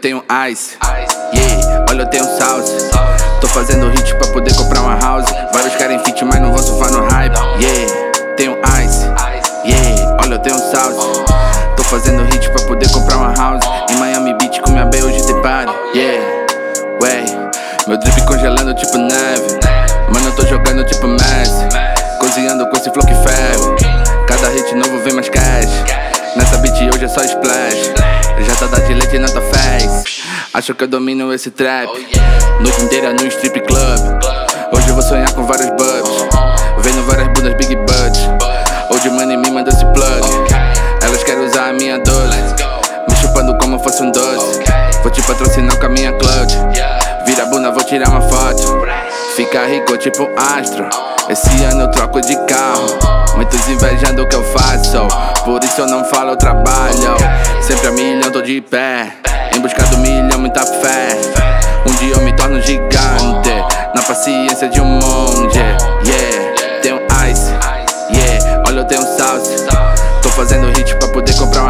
tenho ice, yeah, olha eu tenho salsa. Tô fazendo hit pra poder comprar uma house. Vários querem feat, mas não vão surfar no hype, yeah, tenho ice, yeah, olha eu tenho salsa. Tô fazendo hit pra poder comprar uma house. Em Miami Beach com minha B hoje tem party, yeah, way. Meu drip congelando tipo neve, mano eu tô jogando tipo Messi. Cozinhando com esse flow que ferve. Cada hit novo vem mais cash. Nessa beat hoje é só splash. Já tá da de leite na tua face. Acho que eu domino esse trap. Noite inteira no strip club. Hoje eu vou sonhar com vários bubs. Vendo várias bundas big butts. Old money me manda esse plug. Elas querem usar a minha dose. Me chupando como fosse um doce. Vou te patrocinar com a minha clutch. Vira a bunda, vou tirar uma foto. Fica rico tipo astro. Esse ano eu troco de carro. Muitos invejando o que eu faço, por isso eu não falo, eu trabalho. Sempre a milhão, tô de pé. Em busca do milhão, muita fé. Um dia eu me torno gigante, na paciência de um monge, yeah. Tenho ice, yeah, olha eu tenho salsa. Tô fazendo hit pra poder comprar uma